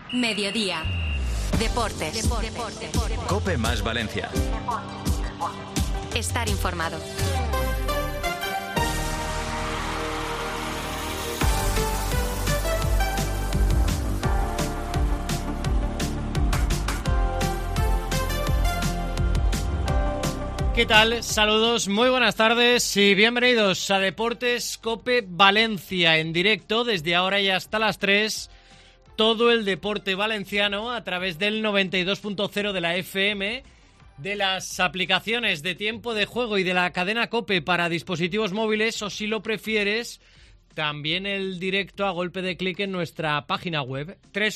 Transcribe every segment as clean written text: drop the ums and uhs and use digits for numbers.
Mediodía. Deportes. COPE más Valencia. Estar informado. ¿Qué tal? Saludos, muy buenas tardes y bienvenidos a Deportes COPE Valencia en directo desde ahora y hasta las 3. Todo el deporte valenciano a través del 92.0 de la FM, de las aplicaciones de tiempo de juego y de la cadena COPE para dispositivos móviles, o si lo prefieres, también el directo a golpe de clic en nuestra página web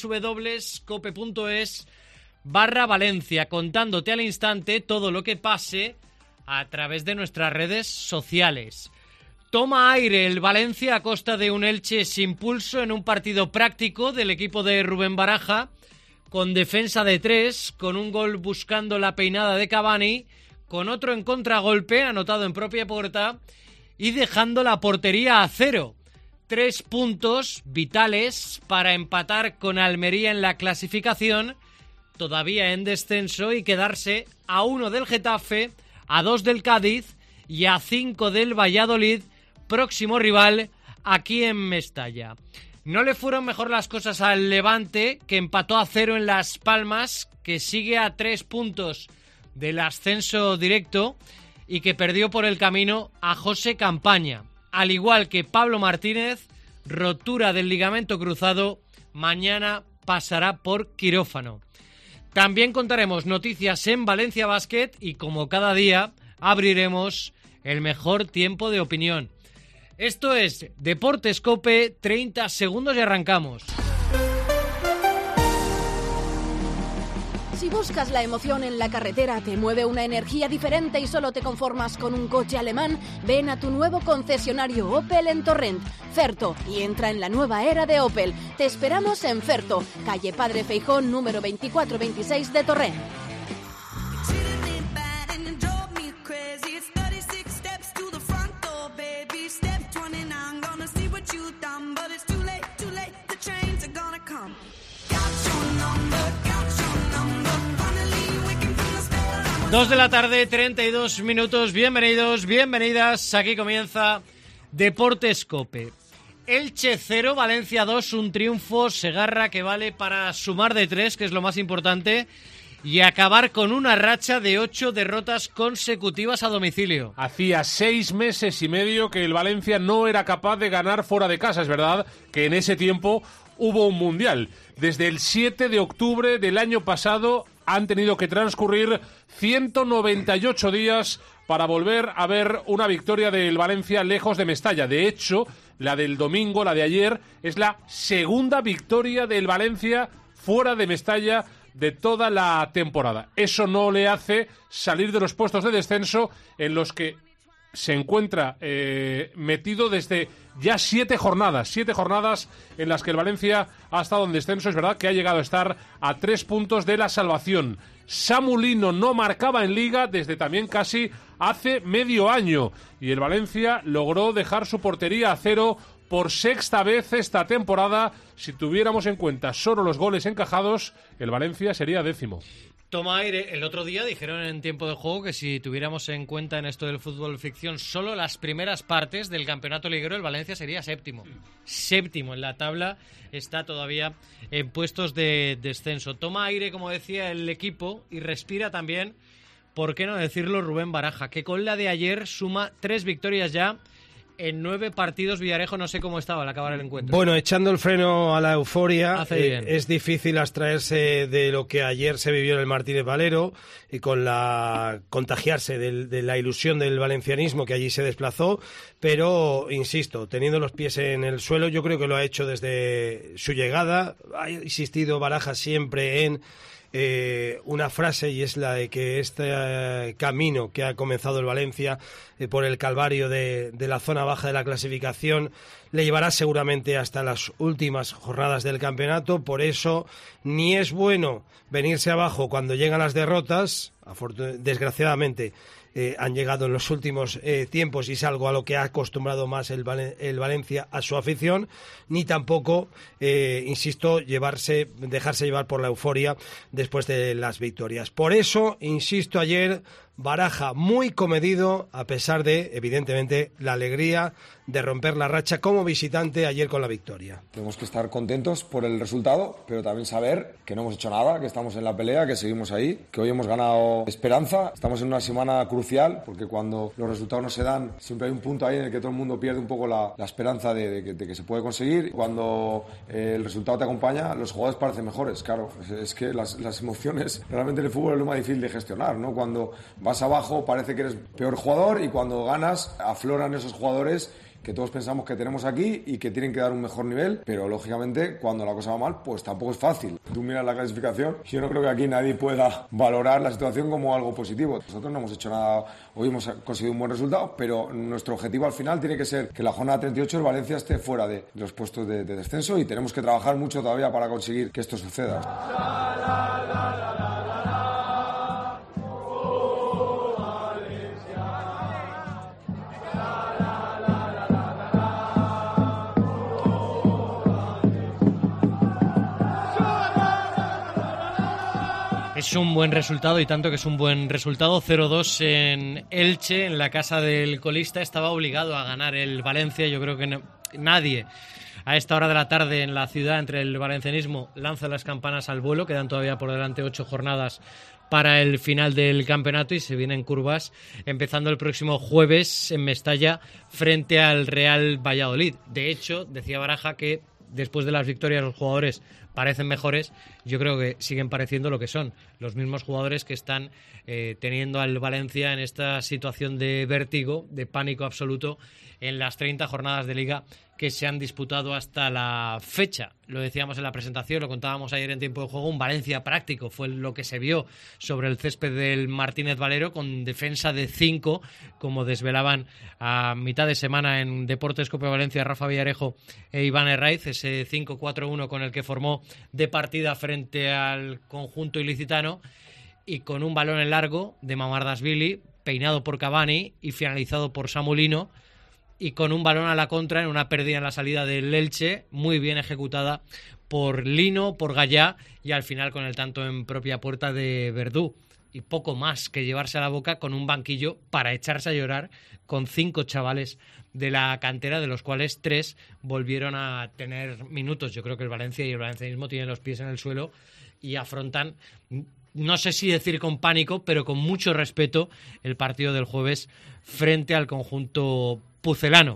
www.cope.es/Valencia, contándote al instante todo lo que pase a través de nuestras redes sociales. Toma aire el Valencia a costa de un Elche sin pulso en un partido práctico del equipo de Rubén Baraja, con defensa de 3, con un gol buscando la peinada de Cavani, con otro en contragolpe anotado en propia puerta y dejando la portería a 0. 3 puntos vitales para empatar con Almería en la clasificación, todavía en descenso, y quedarse a 1 del Getafe, a 2 del Cádiz y a 5 del Valladolid, próximo rival aquí en Mestalla. No le fueron mejor las cosas al Levante, que empató a 0 en Las Palmas, que sigue a 3 puntos del ascenso directo y que perdió por el camino a José Campaña. Al igual que Pablo Martínez, rotura del ligamento cruzado, mañana pasará por quirófano. También contaremos noticias en Valencia Basket y, como cada día, abriremos el mejor tiempo de opinión. Esto es Deportes COPE, 30 segundos y arrancamos. Si buscas la emoción en la carretera, te mueve una energía diferente y solo te conformas con un coche alemán, ven a tu nuevo concesionario Opel en Torrent, Ferto, y entra en la nueva era de Opel. Te esperamos en Ferto, calle Padre Feijón, número 2426 de Torrent. Dos de la tarde, 32 minutos. Bienvenidos, bienvenidas. Aquí comienza Deportes COPE. Elche 0, Valencia 2, un triunfo Segarra que vale para sumar de 3, que es lo más importante, y acabar con una racha de 8 derrotas consecutivas a domicilio. Hacía 6 meses y medio que el Valencia no era capaz de ganar fuera de casa. Es verdad que en ese tiempo hubo un mundial. Desde el 7 de octubre del año pasado han tenido que transcurrir 198 días para volver a ver una victoria del Valencia lejos de Mestalla. De hecho, la del domingo, la de ayer, es la segunda victoria del Valencia fuera de Mestalla de toda la temporada. Eso no le hace salir de los puestos de descenso en los que se encuentra metido desde ya 7 jornadas en las que el Valencia ha estado en descenso. Es verdad que ha llegado a estar a 3 puntos de la salvación. Samu Lino no marcaba en Liga desde también casi hace medio año y el Valencia logró dejar su portería a 0 por sexta vez esta temporada. Si tuviéramos en cuenta solo los goles encajados, el Valencia sería 10º. Toma aire. El otro día dijeron en tiempo de juego que si tuviéramos en cuenta en esto del fútbol ficción solo las primeras partes del campeonato liguero, el Valencia sería séptimo. Séptimo en la tabla, está todavía en puestos de descenso. Toma aire, como decía el equipo, y respira también, ¿por qué no decirlo, Rubén Baraja? Que con la de ayer suma 3 victorias ya en 9 partidos. Villarejo, no sé cómo estaba al acabar el encuentro. Bueno, echando el freno a la euforia, bien. Es difícil abstraerse de lo que ayer se vivió en el Martínez Valero y con contagiarse de la ilusión del valencianismo que allí se desplazó, pero, insisto, teniendo los pies en el suelo, yo creo que lo ha hecho desde su llegada. Ha insistido Baraja siempre en una frase, y es la de que este camino que ha comenzado el Valencia por el calvario de la zona baja de la clasificación le llevará seguramente hasta las últimas jornadas del campeonato. Por eso ni es bueno venirse abajo cuando llegan las derrotas, desgraciadamente, han llegado en los últimos tiempos y es algo a lo que ha acostumbrado más el Valencia a su afición, ni tampoco, insisto, dejarse llevar por la euforia después de las victorias. Por eso, insisto, ayer Baraja muy comedido, a pesar de, evidentemente, la alegría de romper la racha como visitante ayer con la victoria. Tenemos que estar contentos por el resultado, pero también saber que no hemos hecho nada, que estamos en la pelea, que seguimos ahí, que hoy hemos ganado esperanza. Estamos en una semana crucial, porque cuando los resultados no se dan, siempre hay un punto ahí en el que todo el mundo pierde un poco la esperanza de que se puede conseguir. Cuando el resultado te acompaña, los jugadores parecen mejores. Claro, es que las emociones realmente en el fútbol es lo más difícil de gestionar, ¿no? Cuando vas abajo parece que eres peor jugador y cuando ganas afloran esos jugadores que todos pensamos que tenemos aquí y que tienen que dar un mejor nivel, pero lógicamente cuando la cosa va mal pues tampoco es fácil. Tú miras la clasificación, yo no creo que aquí nadie pueda valorar la situación como algo positivo. Nosotros no hemos hecho nada, hoy hemos conseguido un buen resultado, pero nuestro objetivo al final tiene que ser que la jornada 38 el Valencia esté fuera de los puestos de descenso y tenemos que trabajar mucho todavía para conseguir que esto suceda. Es un buen resultado y tanto que es un buen resultado. 0-2 en Elche, en la casa del colista. Estaba obligado a ganar el Valencia. Yo creo que nadie a esta hora de la tarde en la ciudad, entre el valencianismo, lanza las campanas al vuelo. Quedan todavía por delante 8 jornadas para el final del campeonato y se vienen curvas empezando el próximo jueves en Mestalla frente al Real Valladolid. De hecho, decía Baraja que después de las victorias los jugadores parecen mejores. Yo creo que siguen pareciendo lo que son, los mismos jugadores que están teniendo al Valencia en esta situación de vértigo, de pánico absoluto en las 30 jornadas de Liga que se han disputado hasta la fecha. Lo decíamos en la presentación, lo contábamos ayer en tiempo de juego, un Valencia práctico fue lo que se vio sobre el césped del Martínez Valero, con defensa de 5, como desvelaban a mitad de semana en Deportes Cope Valencia Rafa Villarejo e Iván Herraiz, ese 5-4-1 con el que formó de partida frente al conjunto ilicitano, y con un balón en largo de Mamardashvili, peinado por Cavani y finalizado por Samulino, y con un balón a la contra en una pérdida en la salida del Elche, muy bien ejecutada por Lino, por Gallá, y al final con el tanto en propia puerta de Verdú. Y poco más que llevarse a la boca, con un banquillo para echarse a llorar, con 5 chavales de la cantera, de los cuales 3 volvieron a tener minutos. Yo creo que el Valencia y el valencianismo tienen los pies en el suelo y afrontan, no sé si decir con pánico, pero con mucho respeto, el partido del jueves frente al conjunto pucelano.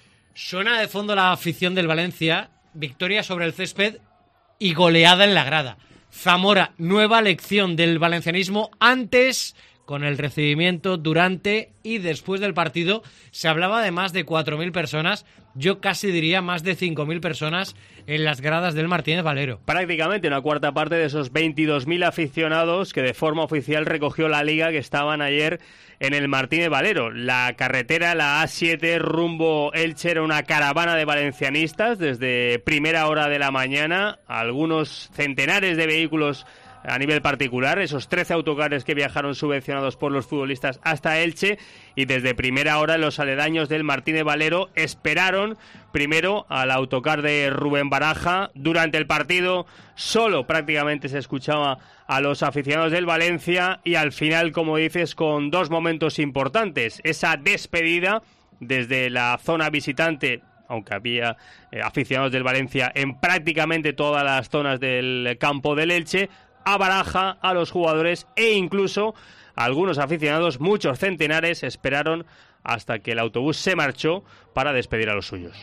Suena de fondo la afición del Valencia, victoria sobre el césped y goleada en la grada. Zamora, nueva lección del valencianismo. Antes, con el recibimiento, durante y después del partido, se hablaba de más de 4.000 personas, yo casi diría más de 5.000 personas en las gradas del Martínez Valero. Prácticamente una cuarta parte de esos 22.000 aficionados que de forma oficial recogió la Liga, que estaban ayer en el Martínez Valero. La carretera, la A7 rumbo Elche, era una caravana de valencianistas desde primera hora de la mañana, algunos centenares de vehículos a nivel particular, esos 13 autocares que viajaron subvencionados por los futbolistas hasta Elche, y desde primera hora los aledaños del Martínez Valero esperaron primero al autocar de Rubén Baraja. Durante el partido solo prácticamente se escuchaba a los aficionados del Valencia, y al final, como dices, con 2 momentos importantes: esa despedida desde la zona visitante, aunque había aficionados del Valencia en prácticamente todas las zonas del campo del Elche, a Baraja, a los jugadores, e incluso algunos aficionados, muchos centenares, esperaron hasta que el autobús se marchó para despedir a los suyos.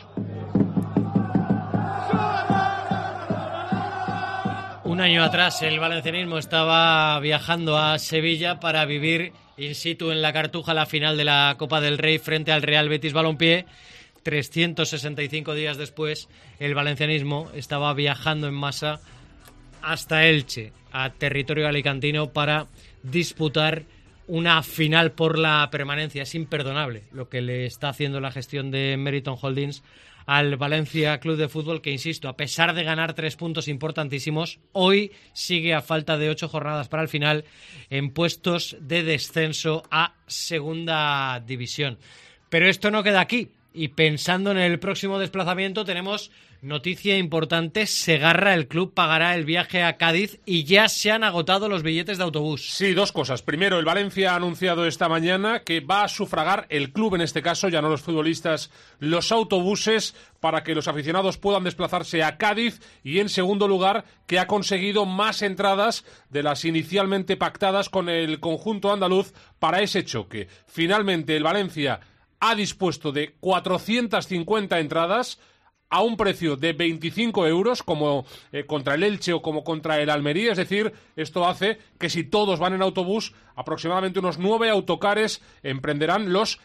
Un año atrás el valencianismo estaba viajando a Sevilla para vivir in situ en la Cartuja la final de la Copa del Rey frente al Real Betis Balompié. 365 días después el valencianismo estaba viajando en masa hasta Elche, a territorio alicantino, para disputar una final por la permanencia. Es imperdonable lo que le está haciendo la gestión de Meriton Holdings al Valencia Club de Fútbol, que insisto, a pesar de ganar 3 puntos importantísimos, hoy sigue a falta de 8 jornadas para el final en puestos de descenso a Segunda División. Pero esto no queda aquí, y pensando en el próximo desplazamiento tenemos noticia importante: Segarra, el club, pagará el viaje a Cádiz y ya se han agotado los billetes de autobús. Sí, dos cosas. Primero, el Valencia ha anunciado esta mañana que va a sufragar, el club en este caso, ya no los futbolistas, los autobuses para que los aficionados puedan desplazarse a Cádiz, y en segundo lugar, que ha conseguido más entradas de las inicialmente pactadas con el conjunto andaluz para ese choque. Finalmente, el Valencia ha dispuesto de 450 entradas a un precio de 25 euros, como contra el Elche o como contra el Almería. Es decir, esto hace que si todos van en autobús, aproximadamente unos 9 autocares emprenderán los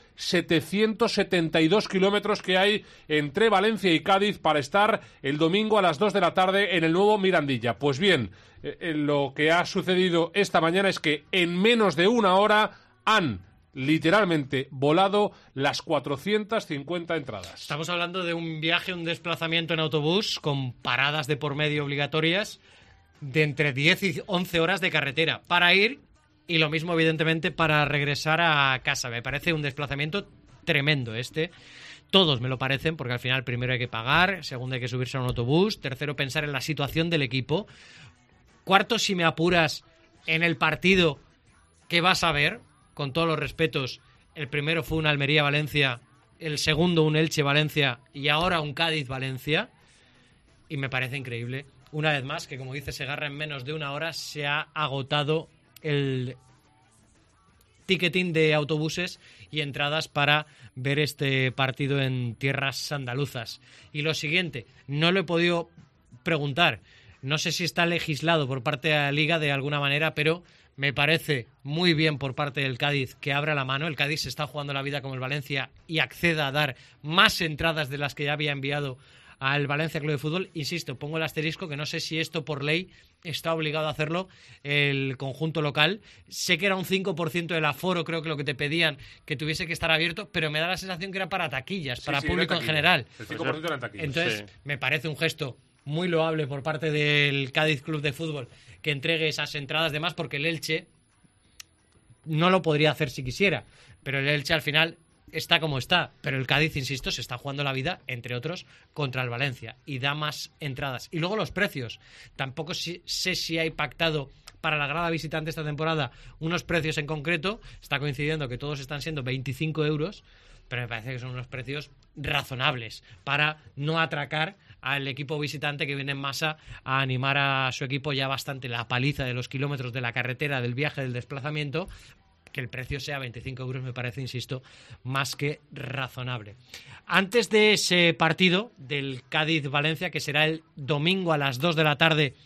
772 kilómetros que hay entre Valencia y Cádiz para estar el domingo a las 2 de la tarde en el nuevo Mirandilla. Pues bien, lo que ha sucedido esta mañana es que en menos de una hora han literalmente volado las 450 entradas. Estamos hablando de un viaje, un desplazamiento en autobús con paradas de por medio obligatorias de entre 10 y 11 horas de carretera para ir, y lo mismo evidentemente para regresar a casa. Me parece un desplazamiento tremendo este. Todos me lo parecen, porque al final primero hay que pagar, segundo hay que subirse a un autobús, tercero pensar en la situación del equipo, cuarto, si me apuras, en el partido que vas a ver. Con todos los respetos, el primero fue un Almería-Valencia, el segundo un Elche-Valencia y ahora un Cádiz-Valencia. Y me parece increíble, una vez más, que como dice Segarra, en menos de una hora se ha agotado el ticketing de autobuses y entradas para ver este partido en tierras andaluzas. Y lo siguiente, no lo he podido preguntar, no sé si está legislado por parte de la Liga de alguna manera, pero me parece muy bien por parte del Cádiz que abra la mano. El Cádiz se está jugando la vida como el Valencia y acceda a dar más entradas de las que ya había enviado al Valencia Club de Fútbol. Insisto, pongo el asterisco que no sé si esto por ley está obligado a hacerlo el conjunto local. Sé que era un 5% del aforo, creo que lo que te pedían, que tuviese que estar abierto, pero me da la sensación que era para taquillas, para público en general. El 5% era en taquillas. Entonces, me parece un gesto muy loable por parte del Cádiz Club de Fútbol que entregue esas entradas de más, porque el Elche no lo podría hacer si quisiera, pero el Elche al final está como está, pero el Cádiz, insisto, se está jugando la vida, entre otros, contra el Valencia y da más entradas. Y luego los precios, tampoco sé si hay pactado para la grada visitante esta temporada unos precios en concreto, está coincidiendo que todos están siendo 25 euros, pero me parece que son unos precios razonables para no atracar al equipo visitante que viene en masa a animar a su equipo. Ya bastante la paliza de los kilómetros de la carretera, del viaje, del desplazamiento. Que el precio sea 25 euros me parece, insisto, más que razonable. Antes de ese partido del Cádiz-Valencia, que será el domingo a las 2 de la tarde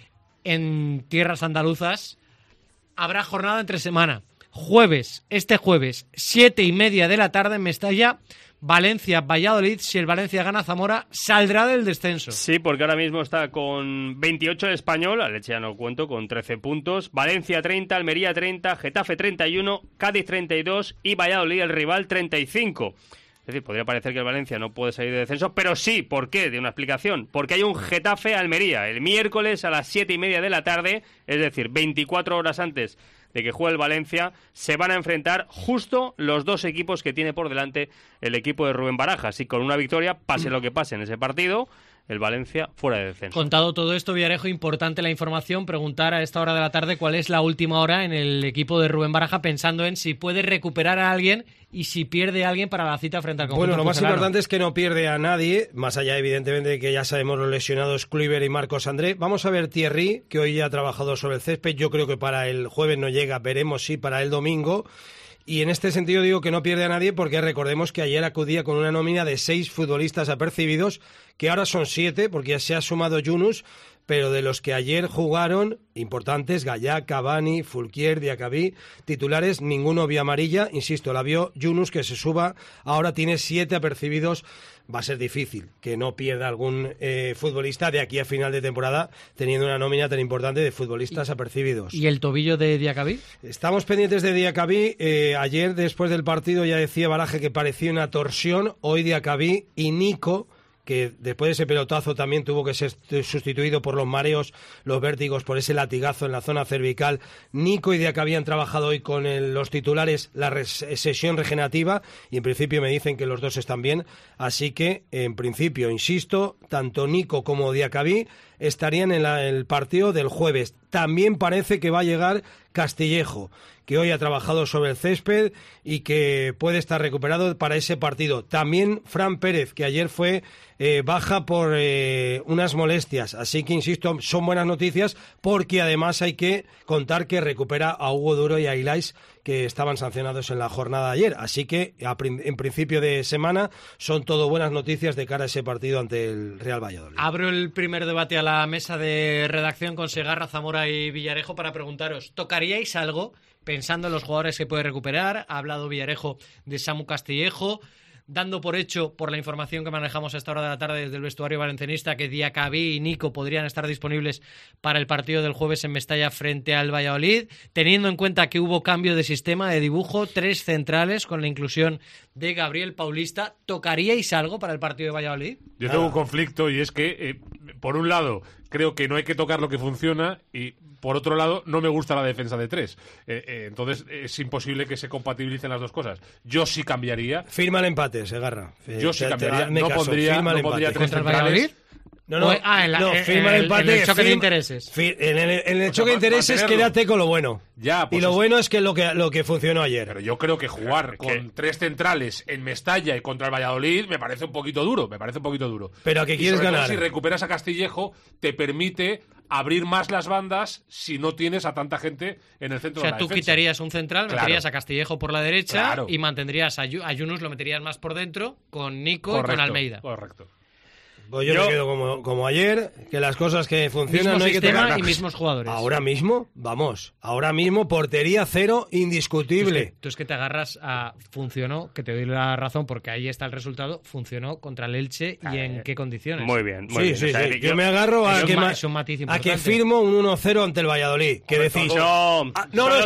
en tierras andaluzas, habrá jornada entre semana. Este jueves, 7:30 de la tarde en Mestalla, Valencia-Valladolid. Si el Valencia gana, Zamora saldrá del descenso. Sí, porque ahora mismo está con 28 el Español, al Elche ya no cuento, con 13 puntos. Valencia 30, Almería 30, Getafe 31, Cádiz 32 y Valladolid, el rival, 35. Es decir, podría parecer que el Valencia no puede salir de descenso, pero sí, ¿por qué? De una explicación. Porque hay un Getafe-Almería el miércoles a las 7:30 de la tarde, es decir, 24 horas antes de que juegue el Valencia, se van a enfrentar justo los dos equipos que tiene por delante el equipo de Rubén Barajas. Y con una victoria, pase lo que pase en ese partido, el Valencia fuera de descenso. Contado todo esto, Villarejo, importante la información, preguntar a esta hora de la tarde cuál es la última hora en el equipo de Rubén Baraja, pensando en si puede recuperar a alguien y si pierde a alguien para la cita frente al conjunto. Bueno, lo más importante es que no pierde a nadie, más allá evidentemente de que ya sabemos los lesionados Kluivert y Marcos André. Vamos a ver Thierry, que hoy ya ha trabajado sobre el césped, yo creo que para el jueves no llega, veremos si para el domingo. Y en este sentido digo que no pierde a nadie porque recordemos que ayer acudía con una nómina de 6 futbolistas apercibidos, que ahora son 7 porque ya se ha sumado Yunus, pero de los que ayer jugaron, importantes, Gallá, Cavani, Fulquier, Diacabí, titulares, ninguno vio amarilla, insisto, la vio Yunus, que se suba, ahora tiene 7 apercibidos. Va a ser difícil que no pierda algún futbolista de aquí a final de temporada, teniendo una nómina tan importante de futbolistas apercibidos. ¿Y el tobillo de Diacabí? Estamos pendientes de Diacabí. Ayer, después del partido, ya decía Baraje que parecía una torsión. Hoy Diacabí y Nico, que después de ese pelotazo también tuvo que ser sustituido por los mareos, los vértigos, por ese latigazo en la zona cervical. Nico y Diacabí han trabajado hoy con los titulares la sesión regenerativa y en principio me dicen que los dos están bien, así que en principio, insisto, tanto Nico como Diacabí estarían en el partido del jueves. También parece que va a llegar Castillejo, que hoy ha trabajado sobre el césped y que puede estar recuperado para ese partido. También Fran Pérez, que ayer fue baja por unas molestias. Así que, insisto, son buenas noticias porque además hay que contar que recupera a Hugo Duro y a Ilais, que estaban sancionados en la jornada de ayer. Así que, en principio de semana, son todo buenas noticias de cara a ese partido ante el Real Valladolid. Abro el primer debate a la mesa de redacción con Segarra, Zamora y Villarejo para preguntaros, ¿tocaríais algo pensando en los jugadores que puede recuperar? Ha hablado Villarejo de Samu Castillejo, dando por hecho, por la información que manejamos a esta hora de la tarde desde el vestuario valencianista, que Diacabí y Nico podrían estar disponibles para el partido del jueves en Mestalla frente al Valladolid, teniendo en cuenta que hubo cambio de sistema de dibujo, 3 centrales con la inclusión de Gabriel Paulista. ¿Tocaríais algo para el partido de Valladolid? Yo tengo un conflicto y es que, por un lado, creo que no hay que tocar lo que funciona y, por otro lado, no me gusta la defensa de 3. Entonces, es imposible que se compatibilicen las dos cosas. Yo sí cambiaría. Firma el empate, Segarra. Yo sí cambiaría. No pondría 3 ¿Contra el Valladolid? No, firma el empate. En el choque de intereses. En el choque de intereses, quédate con lo bueno. Ya, pues y lo bueno es que lo que funcionó ayer. Pero yo creo que jugar con 3 centrales en Mestalla y contra el Valladolid me parece un poquito duro. Pero ¿a qué quieres ganar? Si recuperas a Castillejo, te permite abrir más las bandas si no tienes a tanta gente en el centro de la defensa. O sea, tú quitarías un central, meterías a Castillejo por la derecha, claro, y mantendrías a Yunus, lo meterías más por dentro, con Nico y con Almeida. Correcto. Pues yo me quedo como ayer, que las cosas que funcionan mismo no hay que sistema tocarlas. Y mismos jugadores. Ahora mismo, portería 0, indiscutible. Tú es que te agarras a funcionó, que te doy la razón porque ahí está el resultado, funcionó contra el Elche y en qué condiciones. Muy bien. Sí. O sea, yo me agarro a que firmo un 1-0 ante el Valladolid. Que decís... Solo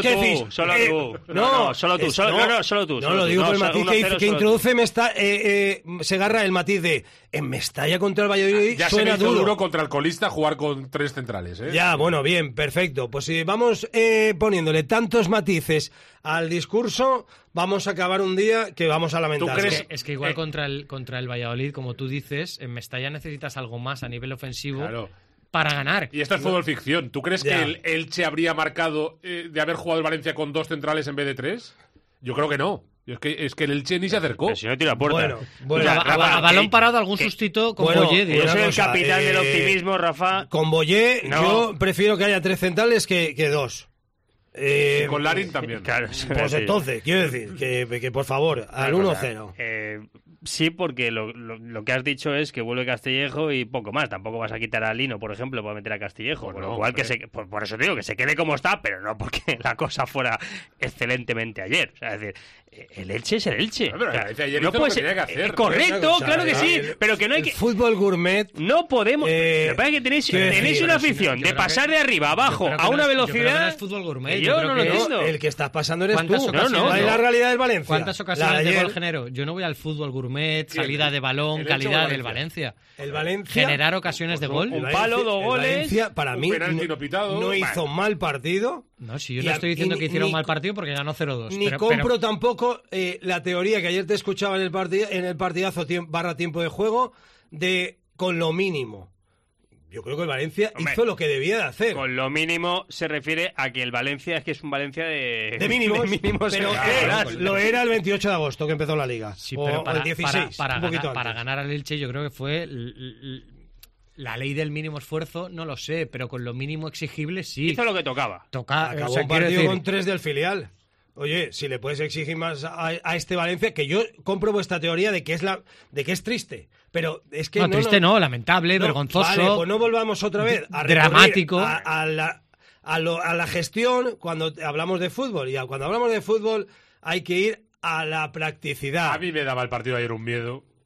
tú. No, lo digo por el matiz que introduce Segarra, el matiz de en Mestalla contra el Valladolid ya suena se me hizo duro contra el colista jugar con 3 centrales, ¿eh? Ya, bueno, bien, perfecto. Pues si vamos poniéndole tantos matices al discurso, vamos a acabar un día que vamos a lamentar. Es que igual contra el Valladolid, como tú dices, en Mestalla necesitas algo más a nivel ofensivo. Claro. Para ganar. Y esto es fútbol ficción. ¿Tú crees que el Elche habría marcado de haber jugado el Valencia con 2 centrales en vez de 3? Yo creo que no. Es que el Elche ni se acercó. Pero si no tira puerta. Bueno, a balón parado algún sustito con Boyé. Yo soy el capitán del optimismo, Rafa. Con Boyé, yo prefiero que haya 3 centrales que 2. Y con Larin también. Claro, pues entonces, quiero decir que por favor, al 1-0. Sí, porque lo que has dicho es que vuelve Castillejo y poco más. Tampoco vas a quitar a Lino, por ejemplo, para meter a Castillejo. Bueno, por lo cual, por eso te digo que se quede como está, pero no porque la cosa fuera excelentemente ayer. O sea, es decir, el Elche es el Elche. Pero ayer no puede ser. Que hacer. Correcto, claro que sí. Pero que no hay que. Fútbol gourmet. No podemos. Lo que pasa es que tenéis una afición de pasar de arriba a abajo a una velocidad. No es fútbol gourmet. Yo no lo entiendo. El que estás pasando eres tú. No es la realidad del Valencia. ¿Cuántas ocasiones de gol genero? Yo no voy al fútbol gourmet, salida de balón, calidad del Valencia. El Valencia. Generar ocasiones de gol. Un palo, 2 goles. El Valencia, para mí, no hizo mal partido. No, si yo no estoy diciendo que hicieron mal partido porque ganó 0-2. Ni compro tampoco la teoría que ayer te escuchaba en el partidazo / tiempo de juego de con lo mínimo. Yo creo que el Valencia hizo lo que debía de hacer. Con lo mínimo se refiere a que el Valencia es que es un Valencia de mínimos. Pero lo era el 28 de agosto que empezó la Liga. Sí, pero el 16, para ganar al Elche yo creo que fue la ley del mínimo esfuerzo, no lo sé, pero con lo mínimo exigible sí. Hizo lo que tocaba. Acabó un partido con 3 del filial. Oye, si le puedes exigir más a este Valencia, que yo compro vuestra teoría de que es triste, pero es que no, lamentable, vergonzoso. Vale, pues no volvamos otra vez a dramático a la gestión cuando hablamos de fútbol, y cuando hablamos de fútbol hay que ir a la practicidad. A mí me daba el partido ayer un miedo.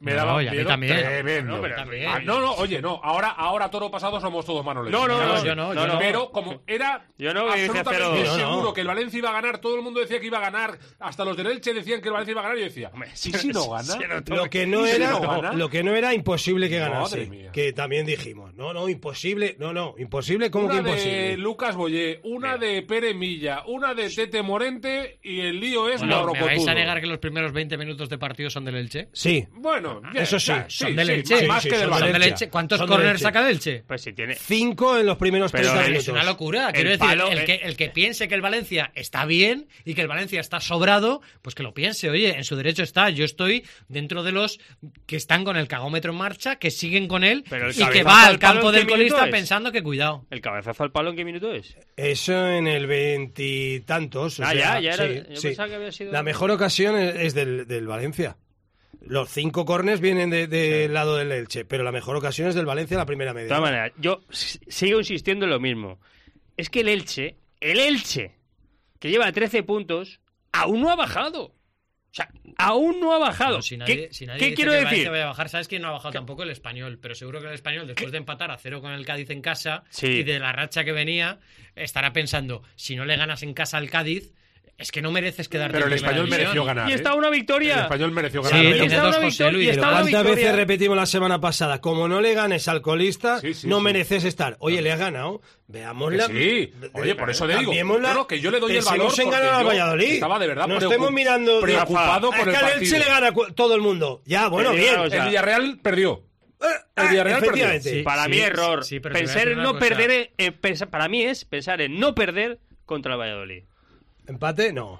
Me daba y a mí miedo también. tremendo. No, pero también. Oye, no. Ahora toro pasado somos todos Manoles. No, yo no. Pero como era yo no, absolutamente seguro que el Valencia iba a ganar, todo el mundo decía que iba a ganar, hasta los del Elche decían que el Valencia iba a ganar, y yo decía, si no gana? Lo que no era imposible que ganase. Madre mía. Que también dijimos, imposible, imposible, ¿cómo que Una imposible? de Lucas Boyé, una de Pere Milla, una de Tete Morente, y el lío es ¿Me vais morrocotudo. a negar que los primeros 20 minutos de partido son del Elche? Sí. Bueno, Eso sí. Son del Elche. Más que del Son Valencia. del Elche. ¿Cuántos Son del corners Elche. saca el Elche? Pues si tiene... 5 en los primeros Pero 30 es minutos. Es una locura. Quiero decir, palo, el que piense que el Valencia está bien y que el Valencia está sobrado, pues que lo piense. Oye, en su derecho está. Yo estoy dentro de los que están con el cagómetro en marcha, que siguen con él Pero el y que cabezazo va al al palo, campo ¿en qué del colista minuto es? pensando que cuidado. ¿El cabezazo al palo en qué minuto es? Eso en el 20 y tantos. Ya era. Sí, Yo sí. pensaba que había sido... La mejor ocasión es del Valencia. Los 5 corners vienen del lado del Elche, pero la mejor ocasión es del Valencia la primera media. De todas maneras, yo sigo insistiendo en lo mismo. Es que el Elche, que lleva 13 puntos, aún no ha bajado. O sea, aún no ha bajado. No, si nadie ¿Qué dice quiero que el decir? Valencia vaya a bajar, ¿sabes quién no ha bajado tampoco? El Español. Pero seguro que el Español, después de empatar a 0 con el Cádiz en casa y de la racha que venía, estará pensando, si no le ganas en casa al Cádiz, es que no mereces quedarte Pero en el primera Español división. mereció ganar. Y está una victoria. El Español mereció Sí, ganar. tiene Está dos, una José victoria, Luis. y está Pero una ¿cuántas victoria. veces repetimos la semana pasada? Como no le ganes al colista, no mereces estar. Oye, le ha ganado. Veámosla. Sí, oye, por eso le digo. Cambiémosla. Claro, que yo le doy el Pensemos valor en porque ganar al yo Valladolid. estaba de verdad no estemos mirando preocupado por es el que al partido. Elche le gana todo el mundo. Ya, bueno, El bien. Villarreal, El Villarreal perdió. El Villarreal efectivamente. perdió. Sí, Para mí error. sí, pero te voy a Pensar decir en una no cosa. perder, para mí es pensar en no perder contra el Valladolid. ¿Empate? No.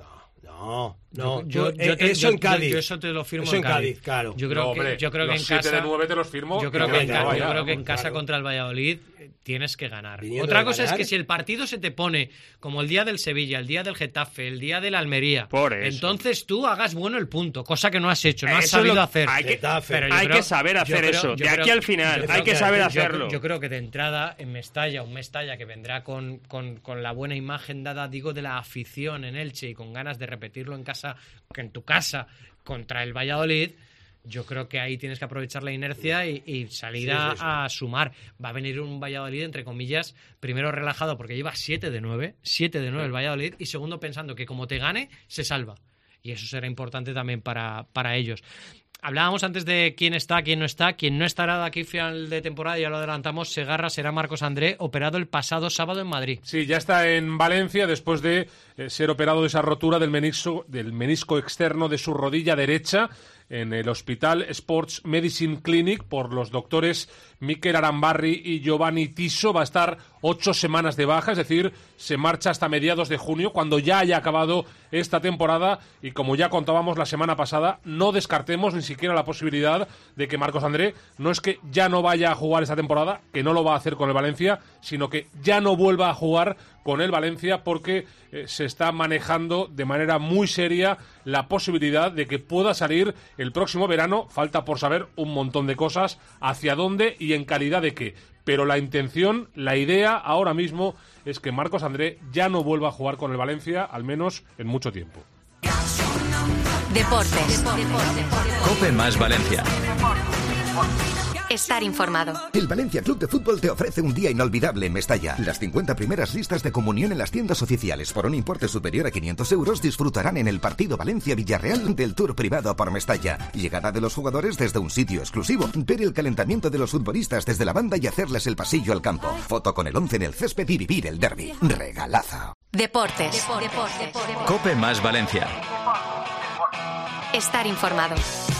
Eso en Cádiz. Yo eso te lo firmo Eso en Cádiz, claro. Yo creo No, hombre, que los en 7 casa... de 9 te los firmo. Yo creo que en casa claro. contra el Valladolid tienes que ganar. Viniendo Otra de cosa ganar. es que si el partido se te pone como el día del Sevilla, el día del Getafe, el día del Almería, Por eso. entonces tú hagas bueno el punto, cosa que no has hecho, no has Eso es sabido lo- hacer. hay que- Getafe. Pero yo Hay creo- que saber yo hacer creo- eso. yo De creo- aquí al final, yo hay creo que que- saber yo- hacerlo. Yo creo que de entrada en Mestalla, un Mestalla que vendrá con la buena imagen dada, digo, de la afición en Elche y con ganas de repetirlo en casa, que en tu casa, contra el Valladolid, yo creo que ahí tienes que aprovechar la inercia y salir a sumar. Va a venir un Valladolid, entre comillas, primero relajado porque lleva 7 de 9 el Valladolid, y segundo pensando que como te gane, se salva. Y eso será importante también para ellos. Hablábamos antes de quién está, quién no está. Quien no estará de aquí final de temporada, ya lo adelantamos, Segarra, será Marcos André, operado el pasado sábado en Madrid. Sí, ya está en Valencia después de ser operado de esa rotura del menisco externo de su rodilla derecha en el Hospital Sports Medicine Clinic por los doctores Mikel Arambarri y Giovanni Tiso. Va a estar 8 semanas de baja, es decir, se marcha hasta mediados de junio, cuando ya haya acabado esta temporada. Y como ya contábamos la semana pasada, no descartemos ni siquiera la posibilidad de que Marcos André no es que ya no vaya a jugar esta temporada, que no lo va a hacer con el Valencia, sino que ya no vuelva a jugar con el Valencia, porque se está manejando de manera muy seria la posibilidad de que pueda salir el próximo verano. Falta por saber un montón de cosas, hacia dónde y en calidad de qué. Pero la intención, la idea ahora mismo es que Marcos André ya no vuelva a jugar con el Valencia, al menos en mucho tiempo. Deportes. Cope más Valencia. Estar informado. El Valencia Club de Fútbol te ofrece un día inolvidable en Mestalla. Las 50 primeras listas de comunión en las tiendas oficiales por un importe superior a 500 euros disfrutarán en el partido Valencia-Villarreal del Tour privado por Mestalla. Llegada de los jugadores desde un sitio exclusivo. Ver el calentamiento de los futbolistas desde la banda y hacerles el pasillo al campo. Foto con el 11 en el césped y vivir el derbi. Regalazo. Deportes. Cope más Valencia. Estar informado.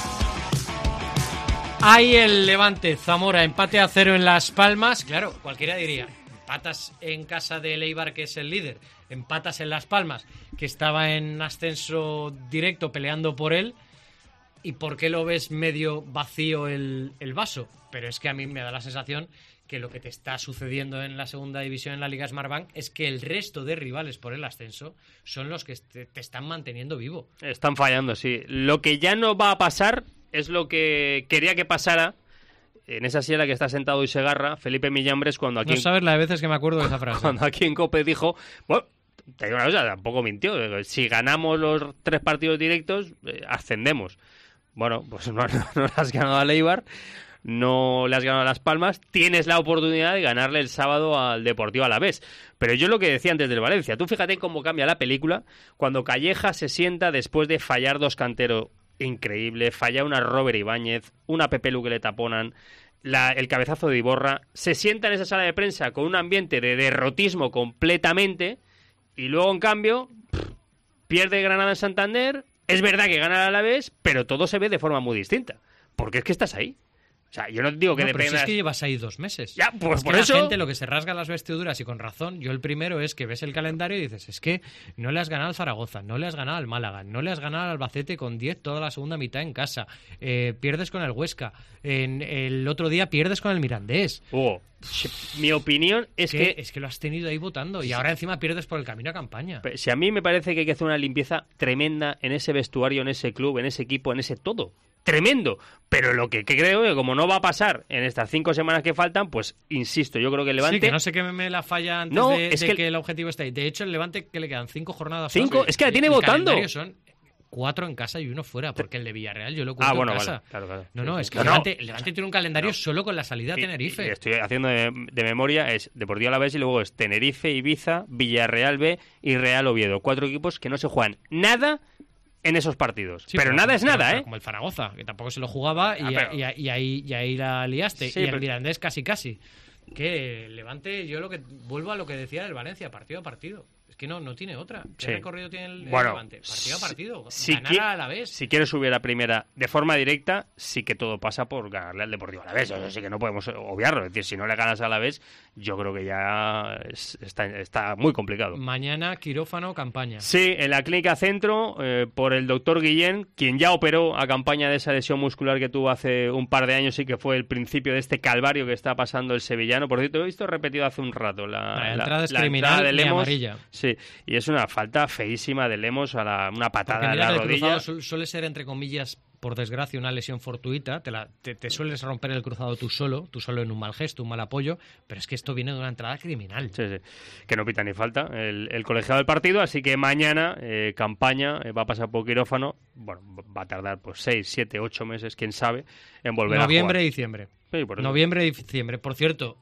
Hay el Levante, Zamora, empate a 0 en Las Palmas. Claro, cualquiera diría, empatas en casa del Eibar, que es el líder, empatas en Las Palmas, que estaba en ascenso directo peleando por él, ¿y por qué lo ves medio vacío el vaso? Pero es que a mí me da la sensación que lo que te está sucediendo en la segunda división en la Liga Smartbank es que el resto de rivales por el ascenso son los que te están manteniendo vivo. Están fallando, sí. Lo que ya no va a pasar es lo que quería que pasara en esa silla en la que está sentado hoy Segarra, Felipe Millambres, cuando aquí, No sabes la de veces que me acuerdo de esa frase. cuando aquí en COPE dijo, bueno, te digo una cosa, tampoco mintió, si ganamos los 3 partidos directos, ascendemos. Bueno, pues no le has ganado al Eibar, no le has ganado a Las Palmas, tienes la oportunidad de ganarle el sábado al Deportivo Alavés. Pero yo lo que decía antes del Valencia, tú fíjate cómo cambia la película cuando Calleja se sienta después de fallar 2 canteros increíble, falla una Robert Ibáñez, una Pepe Lu que le taponan, el cabezazo de Iborra, se sienta en esa sala de prensa con un ambiente de derrotismo completamente y luego en cambio pierde Granada en Santander, es verdad que gana el Alavés, pero todo se ve de forma muy distinta, porque es que estás ahí. O sea, yo no digo que pero dependas... si es que llevas ahí 2 meses. Ya, pues es por que eso... la gente lo que se rasga las vestiduras y con razón, yo el primero es que ves el calendario y dices, es que no le has ganado al Zaragoza, no le has ganado al Málaga, no le has ganado al Albacete con 10 toda la segunda mitad en casa, pierdes con el Huesca, el otro día pierdes con el Mirandés. Mi opinión es que... Es que lo has tenido ahí votando y ahora encima pierdes por el camino a campaña. Si a mí me parece que hay que hacer una limpieza tremenda en ese vestuario, en ese club, en ese equipo, en ese todo. Tremendo, pero lo que creo que como no va a pasar en estas 5 semanas que faltan, pues insisto, yo creo que el Levante... Sí, que no sé qué me la falla antes de que el objetivo esté ahí. De hecho, el Levante que le quedan 5 jornadas. 5, es que la tiene votando. Son 4 en casa y 1 fuera, porque el de Villarreal yo lo cuento en casa. Vale, claro. No, es que el Levante tiene un calendario solo con la salida a Tenerife. Y estoy haciendo de memoria, es Deportivo Alavés y luego es Tenerife, Ibiza, Villarreal B y Real Oviedo. 4 equipos que no se juegan nada en esos partidos. Sí, pero nada es nada, ¿eh? Como el Zaragoza, que tampoco se lo jugaba y ahí la liaste. Sí, y el Mirandés casi. Que el Levante, yo vuelvo a lo que decía del Valencia, partido a partido. Es que no tiene otra. ¿Qué recorrido tiene el Levante? Partido a partido. Ganar a Alavés. Si quieres subir a la primera de forma directa, sí que todo pasa por ganarle al Deportivo Alavés. Eso sí que no podemos obviarlo. Es decir, si no le ganas a Alavés, yo creo que ya está muy complicado. Mañana, quirófano, Campaña. Sí, en la Clínica Centro, por el doctor Guillén, quien ya operó a Campaña de esa lesión muscular que tuvo hace un par de años y que fue el principio de este calvario que está pasando el sevillano. Por cierto, he visto repetido hace un rato la entrada es criminal de Lemos, amarilla. Sí, y es una falta feísima de Lemos a una patada en la rodilla. Suele ser, entre comillas, por desgracia, una lesión fortuita. Te sueles romper el cruzado tú solo en un mal gesto, un mal apoyo, pero es que esto viene de una entrada criminal. Sí, que no pita ni falta el colegiado del partido, así que mañana Campaña va a pasar por quirófano. Bueno, va a tardar pues 6, 7, 8 meses, quién sabe, en volver a jugar. Noviembre y diciembre. Sí, por eso. Noviembre y diciembre. Por cierto,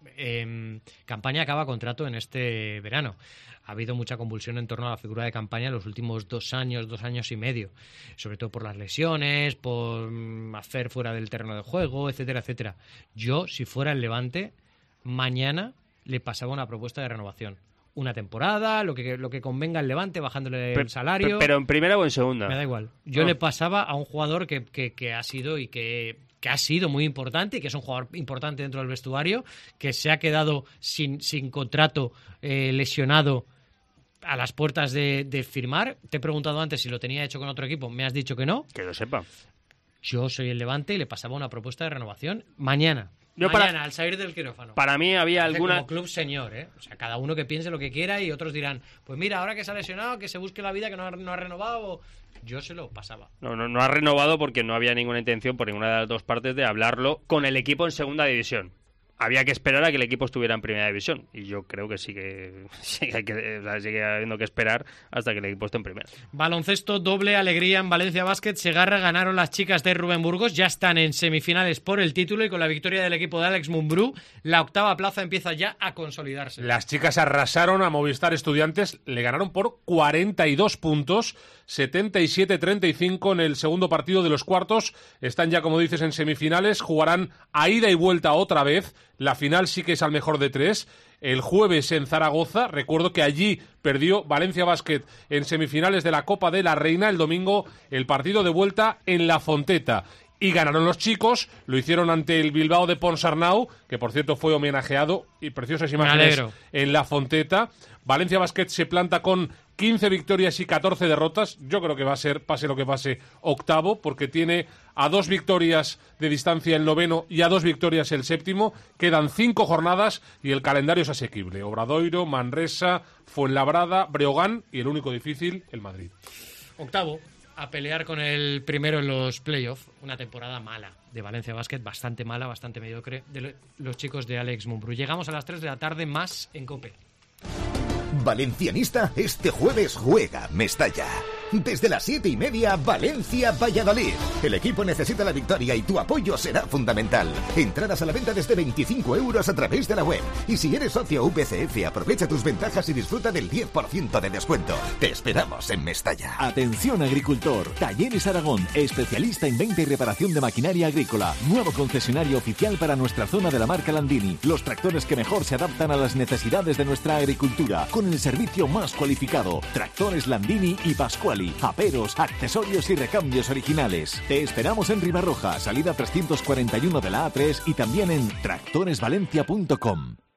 Campaña acaba contrato en este verano. Ha habido mucha convulsión en torno a la figura de Campaña en los últimos 2 años y medio. Sobre todo por las lesiones, por hacer fuera del terreno de juego, etcétera, etcétera. Yo, si fuera el Levante, mañana le pasaba una propuesta de renovación. Una temporada, lo que convenga al Levante, bajándole el salario. ¿Pero en primera o en segunda? Me da igual. Yo le pasaba a un jugador que ha sido y que ha sido muy importante y que es un jugador importante dentro del vestuario, que se ha quedado sin contrato, lesionado a las puertas de firmar. Te he preguntado antes si lo tenía hecho con otro equipo, me has dicho que no. Que lo sepa. Yo soy el Levante y le pasaba una propuesta de renovación mañana, al salir del quirófano. Para mí había alguna... Como club señor, ¿eh? O sea, cada uno que piense lo que quiera y otros dirán, pues mira, ahora que se ha lesionado, que se busque la vida, que no ha renovado. Yo se lo pasaba. No ha renovado porque no había ninguna intención por ninguna de las dos partes de hablarlo con el equipo en segunda división. Había que esperar a que el equipo estuviera en primera división y yo creo que sigue habiendo que esperar hasta que el equipo esté en primera. Baloncesto, doble alegría en Valencia Basket. Segarra ganaron las chicas de Rubén Burgos, ya están en semifinales por el título y con la victoria del equipo de Alex Mumbrú, la octava plaza empieza ya a consolidarse. Las chicas arrasaron a Movistar Estudiantes, le ganaron por 42 puntos, 77-35 en el segundo partido de los cuartos. Están ya, como dices, en semifinales, jugarán a ida y vuelta otra vez. La final sí que es al mejor de 3. El jueves en Zaragoza, recuerdo que allí perdió Valencia Basket en semifinales de la Copa de la Reina. El domingo el partido de vuelta en La Fonteta. Y ganaron los chicos, lo hicieron ante el Bilbao de Ponsarnau, que por cierto fue homenajeado, y preciosas imágenes en La Fonteta. Valencia Basket se planta con 15 victorias y 14 derrotas. Yo creo que va a ser, pase lo que pase, octavo, porque tiene a 2 victorias de distancia el noveno y a 2 victorias el séptimo. Quedan 5 jornadas y el calendario es asequible. Obradoiro, Manresa, Fuenlabrada, Breogán y el único difícil, el Madrid. Octavo, a pelear con el primero en los playoffs. Una temporada mala de Valencia Basket, bastante mala, bastante mediocre, de los chicos de Alex Mumbrú. Llegamos a las 3 de la tarde, más en COPE. Valencianista, este jueves juega Mestalla. Desde las 7:30, Valencia-Valladolid. El equipo necesita la victoria y tu apoyo será fundamental. Entradas a la venta desde 25 euros a través de la web. Y si eres socio VCF, aprovecha tus ventajas y disfruta del 10% de descuento. Te esperamos en Mestalla. Atención agricultor. Talleres Aragón, especialista en venta y reparación de maquinaria agrícola. Nuevo concesionario oficial para nuestra zona de la marca Landini. Los tractores que mejor se adaptan a las necesidades de nuestra agricultura. Con el servicio más cualificado. Tractores Landini y Pascuali. Aperos, accesorios y recambios originales. Te esperamos en Ribarroja, salida 341 de la A3 y también en tractoresvalencia.com.